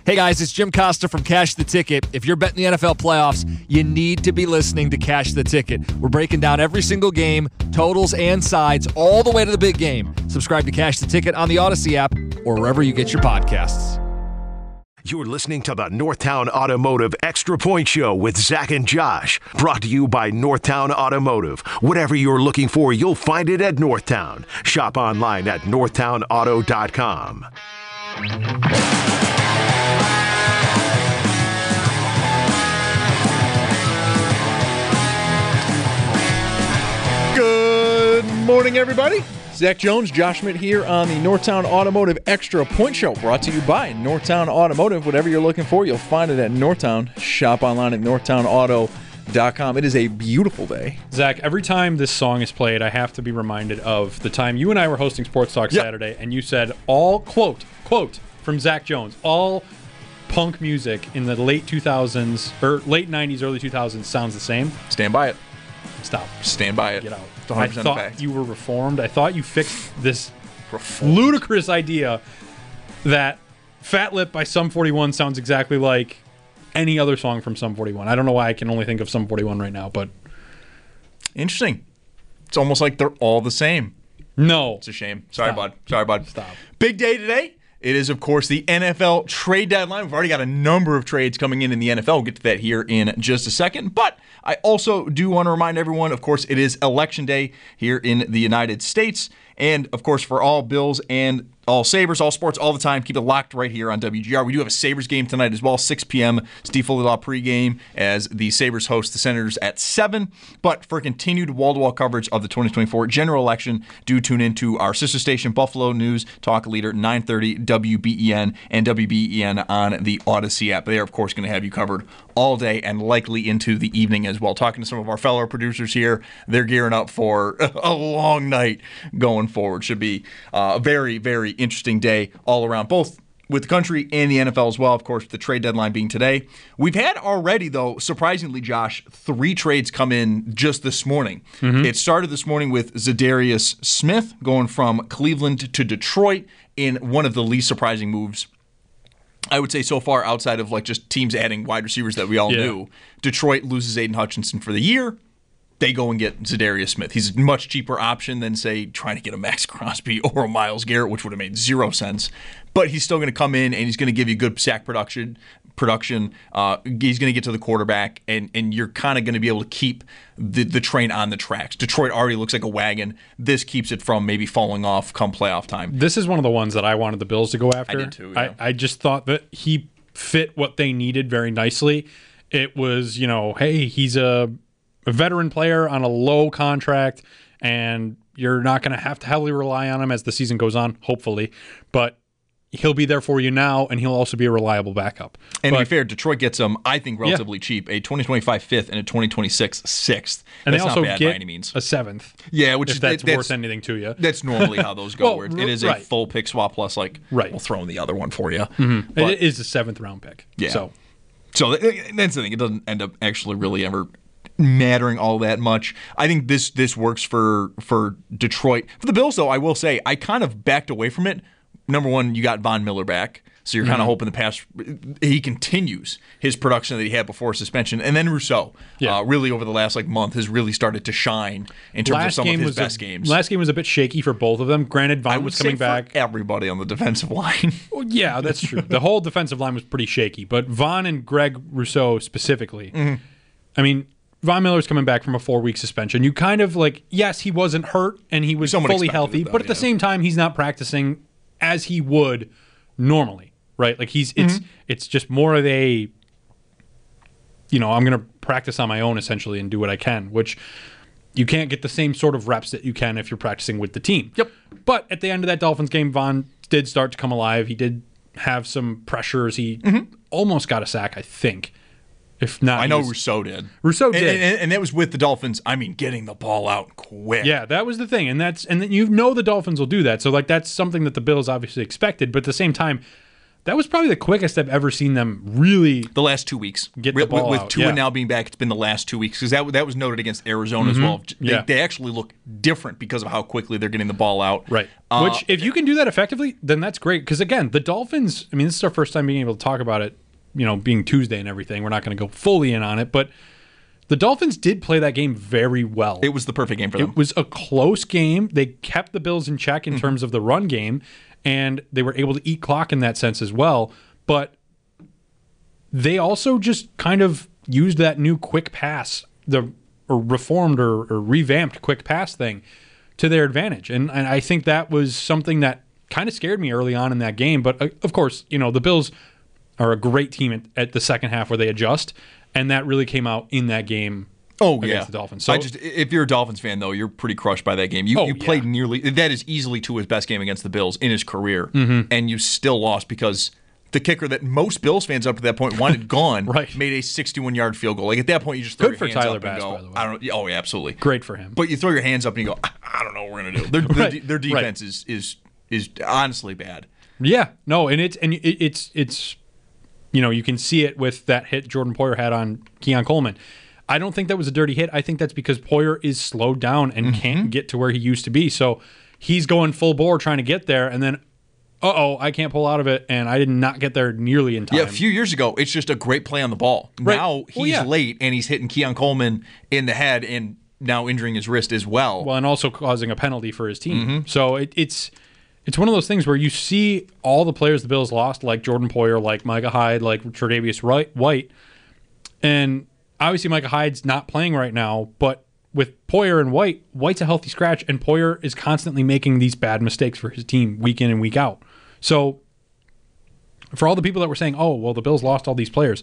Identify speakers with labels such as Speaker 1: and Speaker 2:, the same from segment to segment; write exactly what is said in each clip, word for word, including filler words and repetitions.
Speaker 1: Hey guys, it's Jim Costa from Cash the Ticket. If you're betting the N F L playoffs, you need to be listening to Cash the Ticket. We're breaking down every single game, totals and sides, all the way to the big game. Subscribe to Cash the Ticket on the Odyssey app or wherever you get your podcasts.
Speaker 2: You're listening to the Northtown Automotive Extra Point Show with Zach and Josh. Brought to you by Northtown Automotive. Whatever you're looking for, you'll find it at Northtown. Shop online at northtown auto dot com.
Speaker 3: Good morning, everybody. Zach Jones, Josh Schmidt here on the Northtown Automotive Extra Point Show, brought to you by Northtown Automotive. Whatever you're looking for, you'll find it at Northtown. Shop online at northtown auto dot com. It is a beautiful day.
Speaker 4: Zach, every time this song is played, I have to be reminded of the time you and I were hosting Sports Talk
Speaker 3: Yep.
Speaker 4: Saturday, and you said all, quote, quote, from Zach Jones, all punk music in the late two thousands, or late nineties, early two thousands sounds the same.
Speaker 3: Stand by it.
Speaker 4: Stop.
Speaker 3: Stand by it.
Speaker 4: Get out.
Speaker 3: It's one hundred percent
Speaker 4: I thought
Speaker 3: fact.
Speaker 4: you were reformed. I thought you fixed this
Speaker 3: Reformed.
Speaker 4: ludicrous idea that Fat Lip by Sum forty-one sounds exactly like any other song from Sum forty-one. I don't know why I can only think of Sum forty-one right now, but
Speaker 3: Interesting. It's almost like they're all the same.
Speaker 4: no.
Speaker 3: It's a shame. Sorry,
Speaker 4: Stop.
Speaker 3: bud. Sorry, bud.
Speaker 4: Stop.
Speaker 3: Big day today. It is, of course, the N F L trade deadline. We've already got a number of trades coming in in the N F L. We'll get to that here in just a second. But I also do want to remind everyone, of course, it is Election Day here in the United States. And, of course, for all Bills and all Sabres, all sports, all the time, keep it locked right here on W G R. We do have a Sabres game tonight as well, six p.m. Steve Fullelaw pregame as the Sabres host the Senators at seven. But for continued wall-to-wall coverage of the twenty twenty-four general election, do tune into our sister station, Buffalo News Talk Leader, nine thirty W B E N and W B E N on the Odyssey app. They are, of course, going to have you covered all day and likely into the evening as well. Talking to some of our fellow producers here, they're gearing up for a long night going forward. Should be uh, a very, very interesting day all around, both with the country and the N F L as well, of course, the trade deadline being today. We've had already, though, surprisingly, Josh, three trades come in just this morning. Mm-hmm. It started this morning with Zadarius Smith going from Cleveland to Detroit in one of the least surprising moves, I would say, so far, outside of like just teams adding wide receivers that we all
Speaker 4: Yeah.
Speaker 3: knew. Detroit loses Aiden Hutchinson for the year. They go and get Zadarius Smith. He's a much cheaper option than, say, trying to get a Max Crosby or a Myles Garrett, which would have made zero sense. But he's still going to come in and he's going to give you good sack production. Production. Uh, he's going to get to the quarterback, and, and you're kind of going to be able to keep the, the train on the tracks. Detroit already looks like a wagon. This keeps it from maybe falling off come playoff time.
Speaker 4: This is one of the ones that I wanted the Bills to go after.
Speaker 3: I did too, yeah.
Speaker 4: I, I just thought that he fit what they needed very nicely. It was, you know, hey, he's a, a veteran player on a low contract, and you're not going to have to heavily rely on him as the season goes on, hopefully. But he'll be there for you now, and he'll also be a reliable backup.
Speaker 3: And
Speaker 4: but,
Speaker 3: to be fair, Detroit gets him, I think, relatively yeah. cheap. A twenty twenty-five fifth and a twenty twenty-six sixth.
Speaker 4: And
Speaker 3: that's
Speaker 4: they also
Speaker 3: not bad
Speaker 4: get
Speaker 3: by any means.
Speaker 4: a seventh.
Speaker 3: Yeah, which
Speaker 4: if
Speaker 3: is
Speaker 4: that's,
Speaker 3: that's
Speaker 4: worth anything to you.
Speaker 3: That's normally how those go.
Speaker 4: well,
Speaker 3: where it is a
Speaker 4: right.
Speaker 3: full pick swap plus, like,
Speaker 4: right.
Speaker 3: we'll throw in the other one for you.
Speaker 4: Mm-hmm.
Speaker 3: But,
Speaker 4: it is a seventh round pick.
Speaker 3: Yeah.
Speaker 4: So,
Speaker 3: so that's the thing. It doesn't end up actually really ever mattering all that much. I think this this works for for Detroit. For the Bills, though, I will say I kind of backed away from it. Number one, you got Von Miller back, so you're kind of mm-hmm. hoping the pass he continues his production that he had before suspension. And then Rousseau, yeah. uh, really over the last like month, has really started to shine in terms
Speaker 4: last
Speaker 3: of some of his best
Speaker 4: a,
Speaker 3: games.
Speaker 4: Last game was a bit shaky for both of them. Granted, Von
Speaker 3: I would
Speaker 4: was coming
Speaker 3: say
Speaker 4: back.
Speaker 3: For everybody on the defensive line.
Speaker 4: Well, yeah, that's true. The whole defensive line was pretty shaky, but Von and Greg Rousseau specifically. Mm-hmm. I mean, Von Miller's coming back from a four-week suspension. You kind of like, yes, he wasn't hurt and he was
Speaker 3: Someone
Speaker 4: fully healthy,
Speaker 3: it, though,
Speaker 4: but at
Speaker 3: yeah.
Speaker 4: the same time, he's not practicing as he would normally, right? Like he's it's mm-hmm. it's just more of a, you know, I'm going to practice on my own essentially and do what I can, which you can't get the same sort of reps that you can if you're practicing with the team.
Speaker 3: Yep.
Speaker 4: But at the end of that Dolphins game, Von did start to come alive. He did have some pressures. He mm-hmm. almost got a sack, I think. If not,
Speaker 3: I know
Speaker 4: was,
Speaker 3: Rousseau did.
Speaker 4: Rousseau did,
Speaker 3: and, and, and that was with the Dolphins. I mean, getting the ball out quick.
Speaker 4: Yeah, that was the thing, and that's and you know the Dolphins will do that. So like that's something that the Bills obviously expected, but at the same time, that was probably the quickest I've ever seen them really.
Speaker 3: The last two weeks.
Speaker 4: Get the ball
Speaker 3: with,
Speaker 4: out.
Speaker 3: With Tua
Speaker 4: yeah.
Speaker 3: now being back, it's been the last two weeks because that that was noted against Arizona
Speaker 4: Mm-hmm.
Speaker 3: as well. They,
Speaker 4: Yeah.
Speaker 3: they actually look different because of how quickly they're getting the ball out.
Speaker 4: Right.
Speaker 3: Uh,
Speaker 4: Which, if you can do that effectively, then that's great. Because again, the Dolphins. I mean, this is our first time being able to talk about it. You know, being Tuesday and everything, we're not going to go fully in on it, but the Dolphins did play that game very well.
Speaker 3: It was the perfect game for them.
Speaker 4: It was a close game. They kept the Bills in check in mm-hmm. terms of the run game, and they were able to eat clock in that sense as well. But they also just kind of used that new quick pass, the or reformed or, or revamped quick pass thing to their advantage. And, and I think that was something that kind of scared me early on in that game. But, uh, of course, you know, the Bills are a great team at, at the second half where they adjust, and that really came out in that game.
Speaker 3: Oh
Speaker 4: against
Speaker 3: yeah,
Speaker 4: the Dolphins. So
Speaker 3: I just if you're a Dolphins fan though, you're pretty crushed by that game. You
Speaker 4: oh,
Speaker 3: you played
Speaker 4: yeah.
Speaker 3: nearly that is easily Tua's best game against the Bills in his career,
Speaker 4: mm-hmm.
Speaker 3: and you still lost because the kicker that most Bills fans up to that point wanted gone
Speaker 4: right.
Speaker 3: made a sixty-one yard field goal. Like at that point, you just throw
Speaker 4: Good
Speaker 3: your
Speaker 4: for
Speaker 3: hands
Speaker 4: Tyler
Speaker 3: up
Speaker 4: Bass,
Speaker 3: and go,
Speaker 4: by the way.
Speaker 3: I don't. Oh yeah, absolutely.
Speaker 4: Great for him.
Speaker 3: But you throw your hands up and you go, I, I don't know what we're gonna do. Their
Speaker 4: right.
Speaker 3: their, their defense
Speaker 4: right.
Speaker 3: is is is honestly bad.
Speaker 4: Yeah, no, and it's and it, it's it's you know you can see it with that hit Jordan Poyer had on Keon Coleman. I don't think that was a dirty hit. I think that's because Poyer is slowed down and mm-hmm. can't get to where he used to be. So he's going full bore trying to get there, and then, uh-oh, I can't pull out of it, and I did not get there nearly in time.
Speaker 3: Yeah, a few years ago, it's just a great play on the ball.
Speaker 4: Right.
Speaker 3: Now he's
Speaker 4: well, yeah.
Speaker 3: late, and he's hitting Keon Coleman in the head and now injuring his wrist as well.
Speaker 4: Well, and also causing a penalty for his team.
Speaker 3: Mm-hmm.
Speaker 4: So it, it's it's one of those things where you see all the players the Bills lost, like Jordan Poyer, like Micah Hyde, like Tre'Davious White, and obviously, Micah Hyde's not playing right now, but with Poyer and White, White's a healthy scratch, and Poyer is constantly making these bad mistakes for his team week in and week out. So, for all the people that were saying, oh, well, the Bills lost all these players,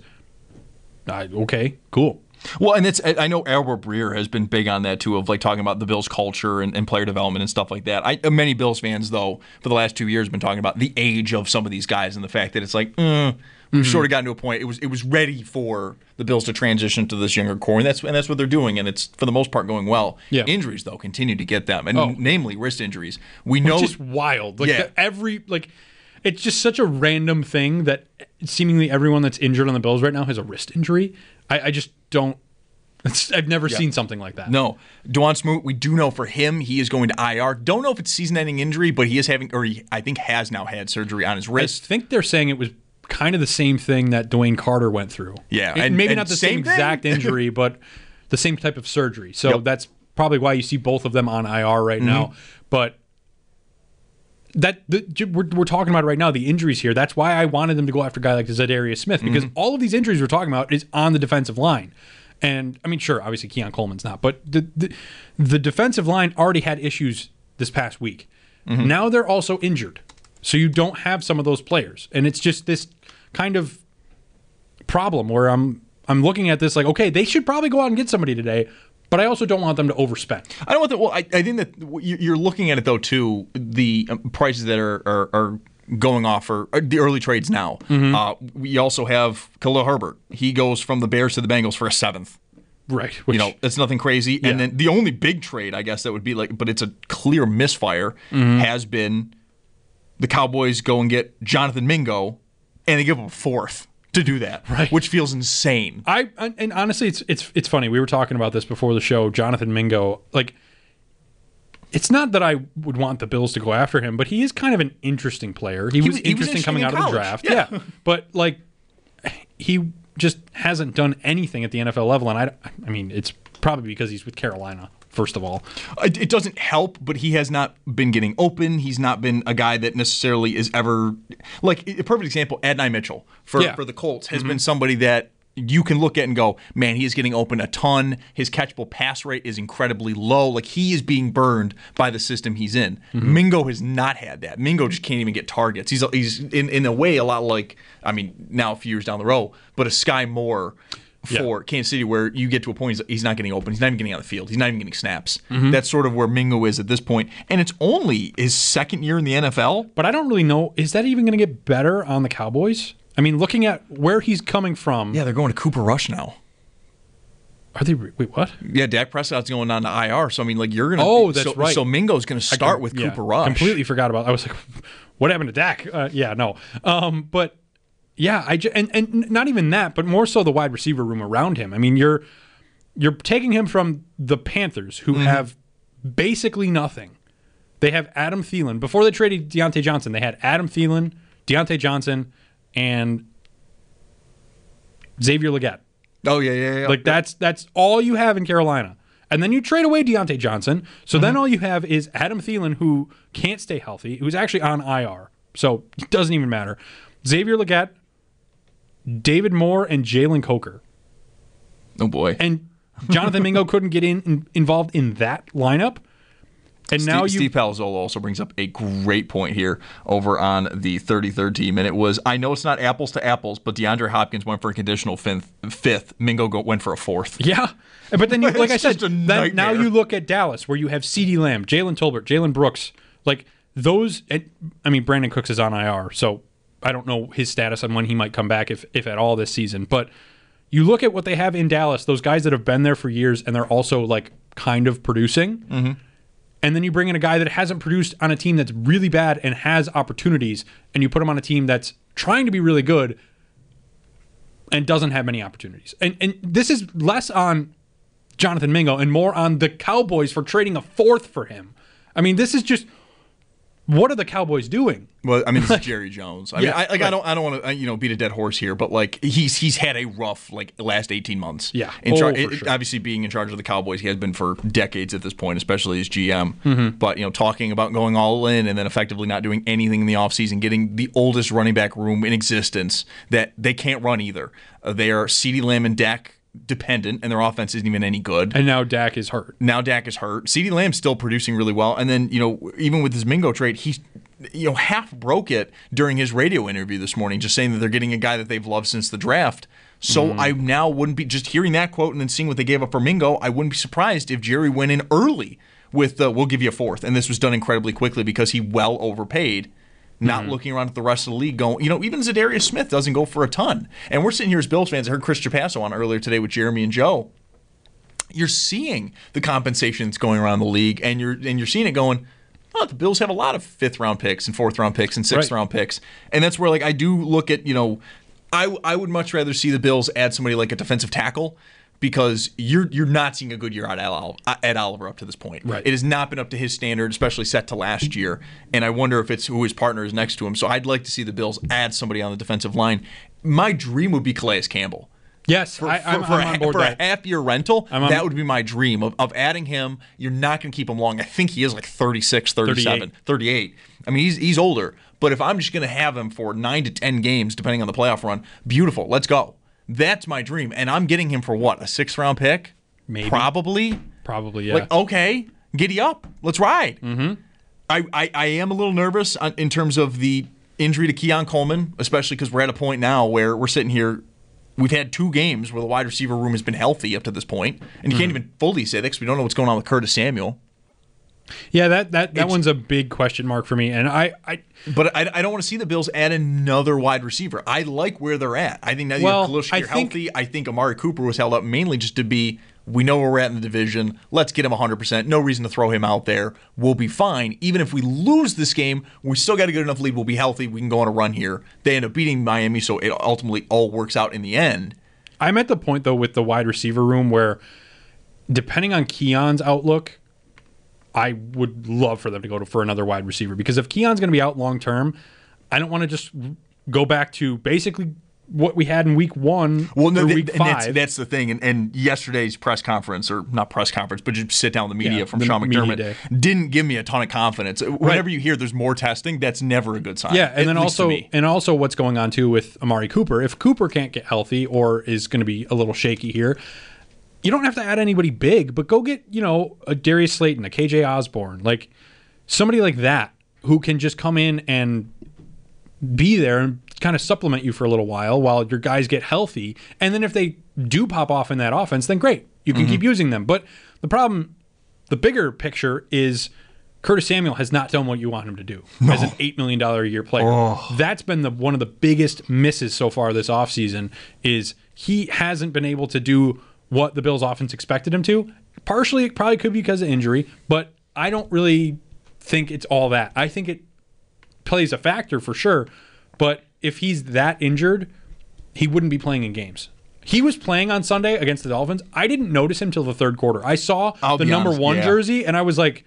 Speaker 4: uh, okay, cool.
Speaker 3: Well, and it's I know Albert Breer has been big on that, too, of like talking about the Bills' culture and, and player development and stuff like that. I, many Bills fans, though, for the last two years have been talking about the age of some of these guys and the fact that it's like, mm, we've mm-hmm. sort of gotten to a point. It was it was ready for the Bills to transition to this younger core, and that's and that's what they're doing, and it's for the most part going well.
Speaker 4: Yeah.
Speaker 3: Injuries though continue to get them, and
Speaker 4: oh.
Speaker 3: namely wrist injuries. We know
Speaker 4: Which is wild. Like
Speaker 3: yeah.
Speaker 4: the, every like, it's just such a random thing that seemingly everyone that's injured on the Bills right now has a wrist injury. I, I just don't. It's, I've never yeah. seen something like that.
Speaker 3: No. Dwan Smoot, we do know for him, he is going to I R. Don't know if it's season-ending injury, but he is having, or he, I think has now had surgery on his wrist.
Speaker 4: I think they're saying it was kind of the same thing that Dwayne Carter went through.
Speaker 3: Yeah.
Speaker 4: And,
Speaker 3: and
Speaker 4: maybe
Speaker 3: and
Speaker 4: not the
Speaker 3: same,
Speaker 4: same
Speaker 3: thing?
Speaker 4: exact injury, but the same type of surgery. So
Speaker 3: yep.
Speaker 4: that's probably why you see both of them on I R right
Speaker 3: mm-hmm.
Speaker 4: now. But that the, we're, we're talking about right now, the injuries here. That's why I wanted them to go after a guy like Zadarius Smith, because mm-hmm. all of these injuries we're talking about is on the defensive line. And, I mean, sure, obviously Keon Coleman's not, but the the, the defensive line already had issues this past week. Mm-hmm. Now they're also injured. So you don't have some of those players. And it's just this kind of problem where I'm I'm looking at this like, okay, they should probably go out and get somebody today, but I also don't want them to overspend.
Speaker 3: I don't want that. Well, I, I think that you're looking at it, though, too, the prices that are, are, are going off for the early trades now. Mm-hmm. Uh, we also have Khalil Herbert. He goes from the Bears to the Bengals for a seventh.
Speaker 4: Right.
Speaker 3: Which, you know, it's nothing crazy. Yeah. And then the only big trade, I guess, that would be like, but it's a clear misfire, mm-hmm. has been the Cowboys go and get Jonathan Mingo, and they give him a fourth to do that,
Speaker 4: right?
Speaker 3: Which feels insane.
Speaker 4: I and honestly, it's it's it's funny. We were talking about this before the show. Jonathan Mingo, like, it's not that I would want the Bills to go after him, but he is kind of an interesting player. He, he was, was interesting he was coming out college. of the draft, yeah. yeah. But like, he just hasn't done anything at the N F L level, and I, I mean, it's probably because he's with Carolina. First of all,
Speaker 3: it, it doesn't help, but he has not been getting open. He's not been a guy that necessarily is ever like a perfect example. Adonai Mitchell for
Speaker 4: yeah.
Speaker 3: for the Colts has
Speaker 4: mm-hmm.
Speaker 3: been somebody that you can look at and go, man, he is getting open a ton. His catchable pass rate is incredibly low. Like, he is being burned by the system he's in. Mm-hmm. Mingo has not had that. Mingo just can't even get targets. He's he's in, in a way a lot like, I mean, now a few years down the road, but a Sky Moore for yeah. Kansas City, where you get to a point he's, he's not getting open. He's not even getting on the field. He's not even getting snaps. Mm-hmm. That's sort of where Mingo is at this point. And it's only his second year in the N F L.
Speaker 4: But I don't really know. Is that even going to get better on the Cowboys? I mean, looking at where he's coming from.
Speaker 3: Yeah, they're going to Cooper Rush now.
Speaker 4: Are they? Wait, what?
Speaker 3: Yeah, Dak Prescott's going on to I R. So, I mean, like, you're going to.
Speaker 4: Oh, that's
Speaker 3: so,
Speaker 4: right.
Speaker 3: So, Mingo's going to start can, with
Speaker 4: yeah,
Speaker 3: Cooper Rush.
Speaker 4: Completely forgot about that. I was like, what happened to Dak? Uh, yeah, no. Um, but yeah, I j- and and not even that, but more so the wide receiver room around him. I mean, you're you're taking him from the Panthers, who mm-hmm. have basically nothing. They have Adam Thielen. Before they traded Deontay Johnson, they had Adam Thielen, Deontay Johnson, and Xavier Legette.
Speaker 3: Oh yeah, yeah, yeah.
Speaker 4: Like that's that's all you have in Carolina. And then you trade away Deontay Johnson. So mm-hmm. then all you have is Adam Thielen, who can't stay healthy, who's actually on I R. So it doesn't even matter. Xavier Legette, David Moore, and Jalen Coker.
Speaker 3: Oh boy.
Speaker 4: And Jonathan Mingo couldn't get in, in involved in that lineup. And
Speaker 3: Steve,
Speaker 4: now you,
Speaker 3: Steve Palazzolo also brings up a great point here over on the thirty-third team, and it was, I know it's not apples to apples, but DeAndre Hopkins went for a conditional fifth. fifth. Mingo go, went for a fourth.
Speaker 4: Yeah, but then, you, like I said,
Speaker 3: then
Speaker 4: now you look at Dallas, where you have CeeDee Lamb, Jalen Tolbert, Jalen Brooks, like those. I mean, Brandon Cooks is on I R, so I don't know his status on when he might come back, if if at all, this season. But you look at what they have in Dallas, those guys that have been there for years, and they're also like kind of producing.
Speaker 3: Mm-hmm.
Speaker 4: And then you bring in a guy that hasn't produced on a team that's really bad and has opportunities, and you put him on a team that's trying to be really good and doesn't have many opportunities. And and this is less on Jonathan Mingo and more on the Cowboys for trading a fourth for him. I mean, this is just, what are the Cowboys doing?
Speaker 3: Well, I mean, this is Jerry Jones. I
Speaker 4: yeah,
Speaker 3: mean, I, like
Speaker 4: right.
Speaker 3: I don't, I don't want to, you know, beat a dead horse here, but like he's he's had a rough like last eighteen months.
Speaker 4: Yeah,
Speaker 3: in char-
Speaker 4: oh, for
Speaker 3: it,
Speaker 4: sure.
Speaker 3: Obviously, being in charge of the Cowboys, he has been for decades at this point, especially as G M.
Speaker 4: Mm-hmm.
Speaker 3: But you know, talking about going all in and then effectively not doing anything in the offseason, getting the oldest running back room in existence that they can't run either. Uh, they are CeeDee Lamb and Dak dependent, and their offense isn't even any good.
Speaker 4: And now Dak is hurt.
Speaker 3: Now Dak is hurt. CeeDee Lamb's still producing really well, and then you know, even with his Mingo trade, he's you know half broke it during his radio interview this morning, just saying that they're getting a guy that they've loved since the draft. So mm. I now wouldn't be, just hearing that quote and then seeing what they gave up for Mingo, I wouldn't be surprised if Jerry went in early with uh, we'll give you a fourth, and this was done incredibly quickly because he well overpaid. Not mm-hmm. looking around at the rest of the league going, you know, even Zadarius Smith doesn't go for a ton. And we're sitting here as Bills fans. I heard Chris Trapasso on earlier today with Jeremy and Joe. You're seeing the compensation that's going around the league, and you're and you're seeing it going, oh, the Bills have a lot of fifth round picks and fourth round picks and sixth
Speaker 4: right.
Speaker 3: round picks. And that's where, like, I do look at, you know, I I would much rather see the Bills add somebody like a defensive tackle, because you're you're not seeing a good year out of Ed Oliver up to this point.
Speaker 4: Right.
Speaker 3: It has not been up to his standard, especially set to last year. And I wonder if it's who his partner is next to him. So I'd like to see the Bills add somebody on the defensive line. My dream would be Calais Campbell.
Speaker 4: Yes,
Speaker 3: For,
Speaker 4: I, I'm,
Speaker 3: for,
Speaker 4: I'm
Speaker 3: a,
Speaker 4: on board
Speaker 3: for
Speaker 4: that.
Speaker 3: a half-year rental,
Speaker 4: on,
Speaker 3: that would be my dream of, of adding him. You're not going to keep him long. I think he is like thirty-six, thirty-seven,
Speaker 4: thirty-eight.
Speaker 3: thirty-eight. I mean, he's he's older. But if I'm just going to have him for nine to ten games, depending on the playoff run, beautiful. Let's go. That's my dream. And I'm getting him for what, a sixth-round pick?
Speaker 4: Maybe.
Speaker 3: Probably.
Speaker 4: Probably, yeah.
Speaker 3: Like, okay, giddy up. Let's ride.
Speaker 4: Mm-hmm.
Speaker 3: I, I, I am a little nervous in terms of the injury to Keon Coleman, especially because we're at a point now where we're sitting here. We've had two games where the wide receiver room has been healthy up to this point, and you mm-hmm. can't even fully say that because we don't know what's going on with Curtis Samuel.
Speaker 4: Yeah, that that, that
Speaker 3: It's,
Speaker 4: one's a big question mark for me, and I, I
Speaker 3: but I, I don't want to see the Bills add another wide receiver. I like where they're at. I think now that
Speaker 4: well,
Speaker 3: you have Khalil
Speaker 4: I
Speaker 3: Shakir
Speaker 4: think,
Speaker 3: healthy. I think Amari Cooper was held up mainly just to be, we know where we're at in the division. Let's get him one hundred percent. No reason to throw him out there. We'll be fine. Even if we lose this game, we still got a good enough lead. We'll be healthy. We can go on a run here. They end up beating Miami, so it ultimately all works out in the end.
Speaker 4: I'm at the point, though, with the wide receiver room where, depending on Keon's outlook, I would love for them to go to, for another wide receiver. Because if Keon's going to be out long term, I don't want to just go back to basically what we had in week one
Speaker 3: well, no,
Speaker 4: or
Speaker 3: th-
Speaker 4: week
Speaker 3: and
Speaker 4: five.
Speaker 3: That's, that's the thing. And, and yesterday's press conference, or not press conference, but just sit down with the media
Speaker 4: Yeah,
Speaker 3: from
Speaker 4: the
Speaker 3: Sean
Speaker 4: media
Speaker 3: McDermott,
Speaker 4: day.
Speaker 3: didn't give me a ton of confidence. Whenever you hear there's more testing, that's never a good sign.
Speaker 4: Yeah, and
Speaker 3: at
Speaker 4: then
Speaker 3: least to
Speaker 4: also
Speaker 3: me.
Speaker 4: and also what's going on too with Amari Cooper. If Cooper can't get healthy or is going to be a little shaky here, you don't have to add anybody big, but go get, you know, a Darius Slayton, a K J Osborne, like somebody like that who can just come in and be there and kind of supplement you for a little while while your guys get healthy. And then if they do pop off in that offense, then great. You can mm-hmm. keep using them. But the problem, the bigger picture is Curtis Samuel has not done what you want him to do no. as an eight million dollars a year player.
Speaker 3: Oh.
Speaker 4: That's been the one of the biggest misses so far this offseason is he hasn't been able to do what the Bills offense expected him to. Partially, it probably could be because of injury, but I don't really think it's all that. I think it plays a factor for sure. But if he's that injured, he wouldn't be playing in games. He was playing on Sunday against the Dolphins. I didn't notice him till the third quarter. I saw
Speaker 3: I'll
Speaker 4: the
Speaker 3: be
Speaker 4: number
Speaker 3: honest,
Speaker 4: one
Speaker 3: yeah.
Speaker 4: jersey, and I was like,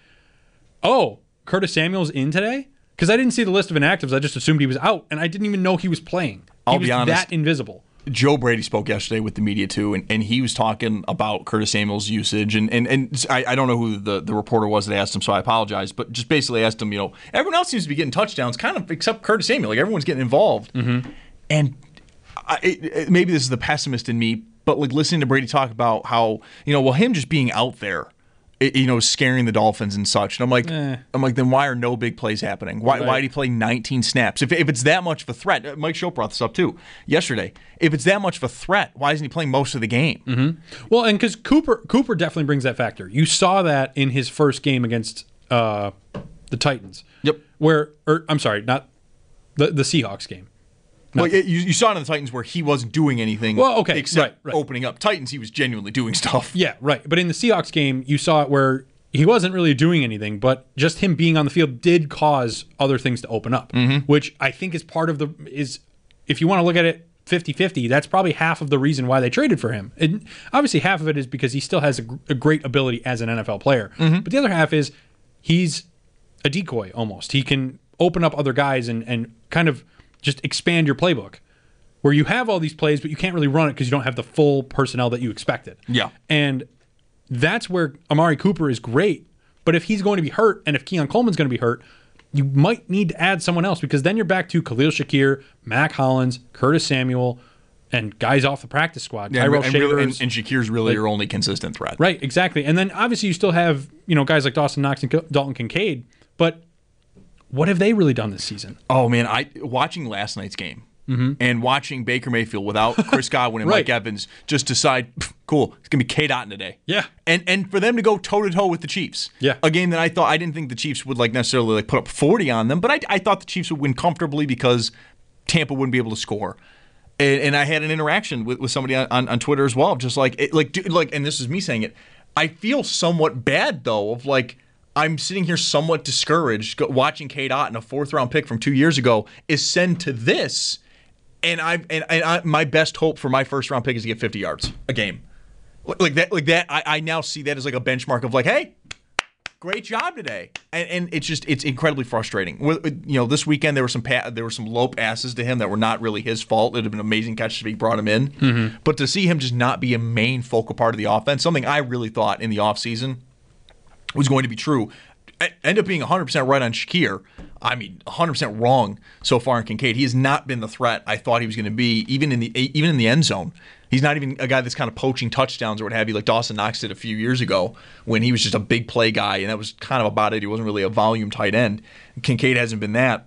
Speaker 4: oh, Curtis Samuel's in today? Because I didn't see the list of inactives. I just assumed he was out, and I didn't even know he was playing. He
Speaker 3: I'll
Speaker 4: was
Speaker 3: be honest.
Speaker 4: that invisible.
Speaker 3: Joe Brady spoke yesterday with the media too, and, and he was talking about Curtis Samuel's usage, and and, and I, I don't know who the, the reporter was that asked him, so I apologize, but just basically asked him, you know, everyone else seems to be getting touchdowns, kind of except Curtis Samuel, like everyone's getting involved, mm-hmm. and I, it, it, maybe this is the pessimist in me, but like listening to Brady talk about how, you know, well, him just being out there, it, you know, scaring the Dolphins and such, and I'm like,
Speaker 4: Eh.
Speaker 3: I'm like, then why are no big plays happening? Why
Speaker 4: Right.
Speaker 3: why did he play nineteen snaps? If if it's that much of a threat, uh, Mike Schopp brought this up too yesterday. If it's that much of a threat, why isn't he playing most of the game?
Speaker 4: Mm-hmm. Well, and because Cooper Cooper definitely brings that factor. You saw that in his first game against uh, the Titans.
Speaker 3: Yep.
Speaker 4: Where, or I'm sorry, not the the Seahawks game.
Speaker 3: Well, it, you, you saw it in the Titans where he wasn't doing anything.
Speaker 4: Well, okay,
Speaker 3: except
Speaker 4: right, right.
Speaker 3: opening up. Titans, he was genuinely doing stuff.
Speaker 4: Yeah, right. But in the Seahawks game, you saw it where he wasn't really doing anything, but just him being on the field did cause other things to open up,
Speaker 3: Mm-hmm.
Speaker 4: which I think is part of the is if you want to look at it fifty-fifty, that's probably half of the reason why they traded for him. And obviously half of it is because he still has a, gr- a great ability as an N F L player.
Speaker 3: Mm-hmm.
Speaker 4: But the other half is he's a decoy almost. He can open up other guys and, and kind of just expand your playbook where you have all these plays, but you can't really run it because you don't have the full personnel that you expected.
Speaker 3: Yeah.
Speaker 4: And that's where Amari Cooper is great. But if he's going to be hurt and if Keon Coleman's going to be hurt, you might need to add someone else because then you're back to Khalil Shakir, Mac Hollins, Curtis Samuel, and guys off the practice squad.
Speaker 3: Yeah,
Speaker 4: Tyrell
Speaker 3: and, really, and,
Speaker 4: Shavers.
Speaker 3: and Shakir's really your only consistent threat.
Speaker 4: Right, exactly. And then obviously you still have, you know, guys like Dawson Knox and Dalton Kincaid. But what have they really done this season?
Speaker 3: Oh, man, I watching last night's game
Speaker 4: Mm-hmm.
Speaker 3: and watching Baker Mayfield without Chris Godwin and
Speaker 4: Right.
Speaker 3: Mike Evans just decide, cool, it's going to be K-Dot today.
Speaker 4: Yeah.
Speaker 3: And and for them to go toe-to-toe with the Chiefs.
Speaker 4: Yeah.
Speaker 3: A game that I thought, I didn't think the Chiefs would like necessarily like put up forty on them, but I, I thought the Chiefs would win comfortably because Tampa wouldn't be able to score. And, and I had an interaction with, with somebody on, on, on Twitter as well, just like, it, like, dude, like, and this is me saying it, I feel somewhat bad, though, of like, I'm sitting here somewhat discouraged go- watching K-Dot in a fourth-round pick from two years ago is send to this, and I and, and I, my best hope for my first-round pick is to get fifty yards a game. Like that, like that. I, I now see that as like a benchmark of like, hey, great job today, and and it's just it's incredibly frustrating. With, you know, this weekend there were some pa- there were some low passes to him that were not really his fault. It'd have been an amazing catch if he brought him in, mm-hmm. but to see him just not be a main focal part of the offense, something I really thought in the offseason was going to be true. End up being one hundred percent right on Shakir. I mean, one hundred percent wrong so far in Kincaid. He has not been the threat I thought he was going to be, even in the even in the end zone. He's not even a guy that's kind of poaching touchdowns or what have you, like Dawson Knox did a few years ago when he was just a big play guy, and that was kind of about it. He wasn't really a volume tight end. Kincaid hasn't been that.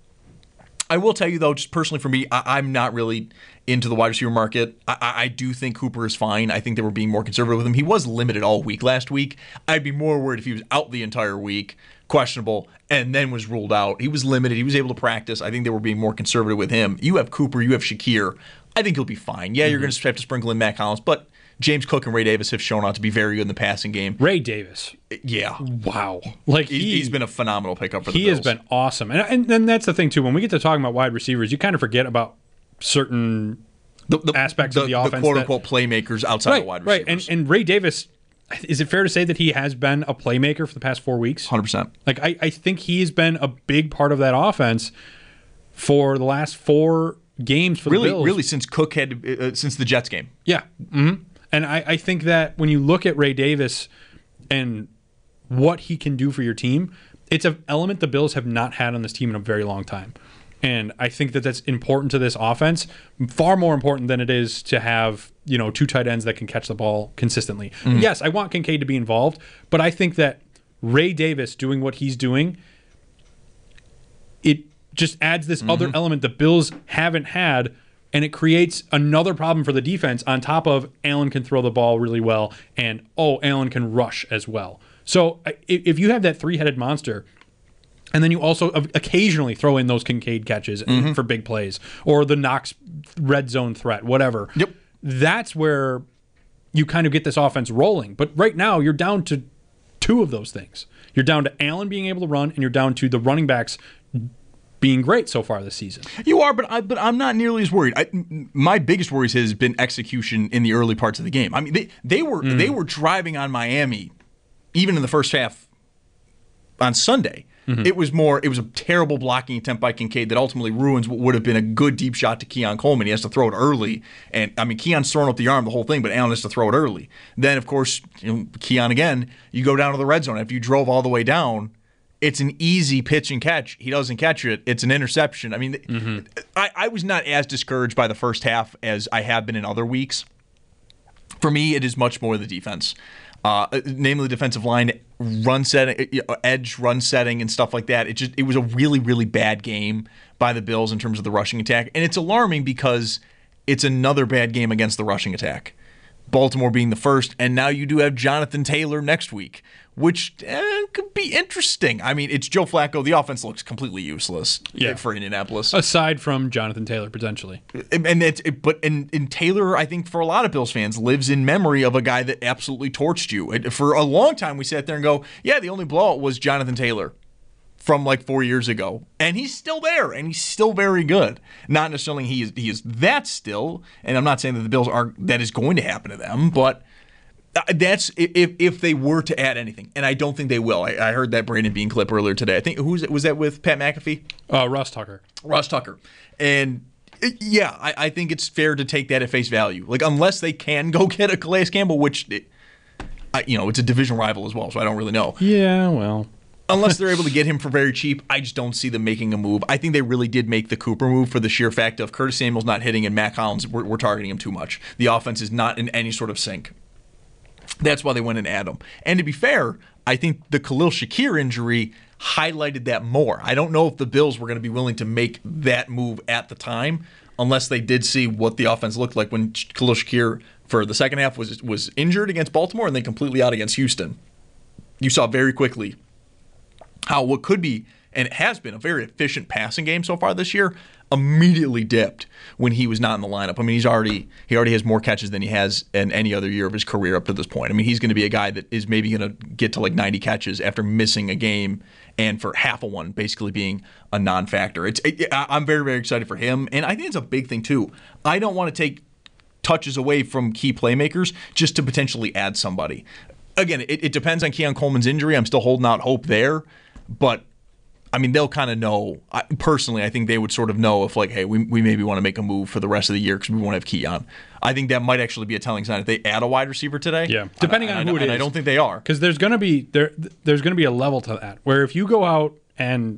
Speaker 3: I will tell you, though, just personally for me, I, I'm not really into the wide receiver market. I, I, I do think Cooper is fine. I think they were being more conservative with him. He was limited all week last week. I'd be more worried if he was out the entire week, questionable, and then was ruled out. He was limited. He was able to practice. I think they were being more conservative with him. You have Cooper. You have Shakir. I think he'll be fine. Yeah, mm-hmm. You're going to have to sprinkle in Mac Hollins, but James Cook and Ray Davis have shown out to be very good in the passing game.
Speaker 4: Ray Davis.
Speaker 3: Yeah.
Speaker 4: Wow. Like
Speaker 3: he,
Speaker 4: he,
Speaker 3: he's been a phenomenal pickup for the
Speaker 4: he
Speaker 3: Bills.
Speaker 4: He has been awesome. And, and and that's the thing, too. When we get to talking about wide receivers, you kind of forget about certain
Speaker 3: the, the,
Speaker 4: aspects
Speaker 3: the,
Speaker 4: of the offense.
Speaker 3: The quote-unquote playmakers outside
Speaker 4: right,
Speaker 3: of wide
Speaker 4: right.
Speaker 3: receivers.
Speaker 4: And, and Ray Davis, is it fair to say that he has been a playmaker for the past four weeks?
Speaker 3: one hundred percent.
Speaker 4: Like, I, I think he's been a big part of that offense for the last four games for
Speaker 3: really,
Speaker 4: the Bills.
Speaker 3: Really, since Cook had, uh, since the Jets game.
Speaker 4: Yeah. Mm-hmm. And I, I think that when you look at Ray Davis and what he can do for your team, it's an element the Bills have not had on this team in a very long time. And I think that that's important to this offense, far more important than it is to have, you know, two tight ends that can catch the ball consistently. Mm. Yes, I want Kincaid to be involved, but I think that Ray Davis doing what he's doing, it just adds this mm-hmm. other element the Bills haven't had, and it creates another problem for the defense on top of Allen can throw the ball really well, and, oh, Allen can rush as well. So if you have that three-headed monster, and then you also occasionally throw in those Kincaid catches mm-hmm. for big plays, or the Knox red zone threat, whatever,
Speaker 3: yep.
Speaker 4: that's where you kind of get this offense rolling. But right now, you're down to two of those things. You're down to Allen being able to run, and you're down to the running backs being great so far this season.
Speaker 3: You are, but I, but I'm not nearly as worried. I, my biggest worries has been execution in the early parts of the game. I mean, they they were mm. they were driving on Miami, even in the first half on Sunday. Mm-hmm. It was more. It was a terrible blocking attempt by Kincaid that ultimately ruins what would have been a good deep shot to Keon Coleman. He has to throw it early, and I mean Keon's throwing up the arm the whole thing, but Allen has to throw it early. Then, of course, you know, Keon again. You go down to the red zone. If you drove all the way down, it's an easy pitch and catch. He doesn't catch it. It's an interception. I mean, mm-hmm. I, I was not as discouraged by the first half as I have been in other weeks. For me, it is much more the defense. Uh, namely, defensive line, run setting, edge run setting, and stuff like that. It just it was a really really bad game by the Bills in terms of the rushing attack, and it's alarming because it's another bad game against the rushing attack. Baltimore being the first, and now you do have Jonathan Taylor next week, which eh, could be interesting. I mean, it's Joe Flacco. The offense looks completely useless
Speaker 4: yeah.
Speaker 3: for Indianapolis.
Speaker 4: Aside from Jonathan Taylor, potentially.
Speaker 3: And it's, it, but and, and Taylor, I think, for a lot of Bills fans, lives in memory of a guy that absolutely torched you. And for a long time, we sat there and go, yeah, the only blowout was Jonathan Taylor from like four years ago. And he's still there, and he's still very good. Not necessarily he is, he is that still, and I'm not saying that the Bills are that is going to happen to them, but that's if if they were to add anything, and I don't think they will. I, I heard that Brandon Beane clip earlier today. I think who's was that with Pat McAfee?
Speaker 4: Uh, Ross Tucker.
Speaker 3: Ross Tucker, and yeah, I, I think it's fair to take that at face value. Like unless they can go get a Calais Campbell, which it, I, you know it's a division rival as well, so I don't really know.
Speaker 4: Yeah, well.
Speaker 3: Unless they're able to get him for very cheap, I just don't see them making a move. I think they really did make the Cooper move for the sheer fact of Curtis Samuel's not hitting and Mac Hollins, we're, we're targeting him too much. The offense is not in any sort of sync. That's why they went and added him. And to be fair, I think the Khalil Shakir injury highlighted that more. I don't know if the Bills were going to be willing to make that move at the time unless they did see what the offense looked like when Khalil Shakir for the second half was was injured against Baltimore and then completely out against Houston. You saw very quickly how what could be, and it has been, a very efficient passing game so far this year, immediately dipped when he was not in the lineup. I mean, he's already he already has more catches than he has in any other year of his career up to this point. I mean, he's going to be a guy that is maybe going to get to like ninety catches after missing a game and for half of one basically being a non-factor. It's it, I'm very, very excited for him, and I think it's a big thing too. I don't want to take touches away from key playmakers just to potentially add somebody. Again, it, it depends on Keon Coleman's injury. I'm still holding out hope there. But, I mean, they'll kind of know. I, personally, I think they would sort of know if, like, hey, we, we maybe want to make a move for the rest of the year because we won't have Keon. I think that might actually be a telling sign if they add a wide receiver today.
Speaker 4: Yeah, depending
Speaker 3: I,
Speaker 4: on
Speaker 3: I,
Speaker 4: who it
Speaker 3: and
Speaker 4: is.
Speaker 3: I don't think they are.
Speaker 4: Because there's going to be there. There's going to be a level to that where if you go out and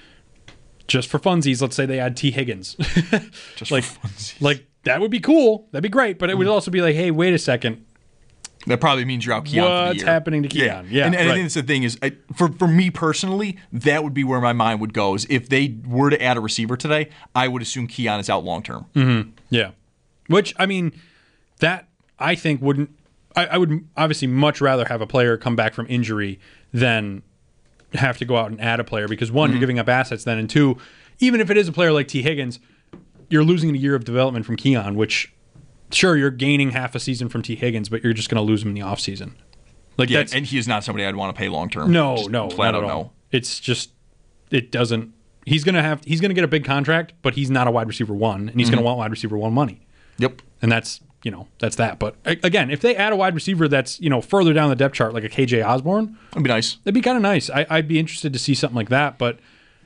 Speaker 4: just for funsies, let's say they add T. Higgins,
Speaker 3: just
Speaker 4: like,
Speaker 3: for funsies.
Speaker 4: like that would be cool. That'd be great. But it would also be like, hey, wait a second.
Speaker 3: That probably means you're out Keon for the year.
Speaker 4: What's happening to Keon?
Speaker 3: Yeah,
Speaker 4: yeah
Speaker 3: and, and
Speaker 4: right.
Speaker 3: I think that's the thing is, I, for for me personally, that would be where my mind would go. Is if they were to add a receiver today, I would assume Keon is out long term.
Speaker 4: Mm-hmm. Yeah, which I mean, that I think wouldn't. I, I would obviously much rather have a player come back from injury than have to go out and add a player because one, mm-hmm. you're giving up assets then, and two, even if it is a player like T. Higgins, you're losing a year of development from Keon, which. Sure, you're gaining half a season from T. Higgins, but you're just going to lose him in the offseason. Like
Speaker 3: yeah,
Speaker 4: that's,
Speaker 3: and he is not somebody I'd want to pay long term.
Speaker 4: No,
Speaker 3: just
Speaker 4: no,
Speaker 3: flat
Speaker 4: not
Speaker 3: out
Speaker 4: at all.
Speaker 3: no.
Speaker 4: It's just it doesn't. He's going to have. He's going to get a big contract, but he's not a wide receiver one, and he's mm-hmm. going to want wide receiver one money.
Speaker 3: Yep,
Speaker 4: and that's you know that's that. But again, if they add a wide receiver that's you know further down the depth chart, like a K J Osborne,
Speaker 3: that'd be nice.
Speaker 4: That'd be kind of nice. I, I'd be interested to see something like that, but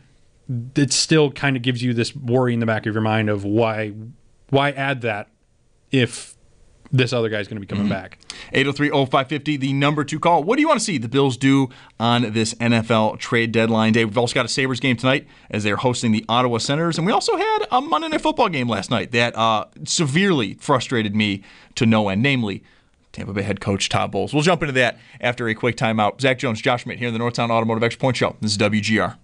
Speaker 4: it still kind of gives you this worry in the back of your mind of why why add that if this other guy's going to be coming mm-hmm. back.
Speaker 3: eight oh three oh five five oh, the number two call. What do you want to see the Bills do on this N F L trade deadline day? We've also got a Sabres game tonight as they're hosting the Ottawa Senators. And we also had a Monday Night Football game last night that uh, severely frustrated me to no end, namely Tampa Bay head coach Todd Bowles. We'll jump into that after a quick timeout. Zach Jones, Josh Schmidt here in the Northtown Automotive Extra Point Show. This is W G R.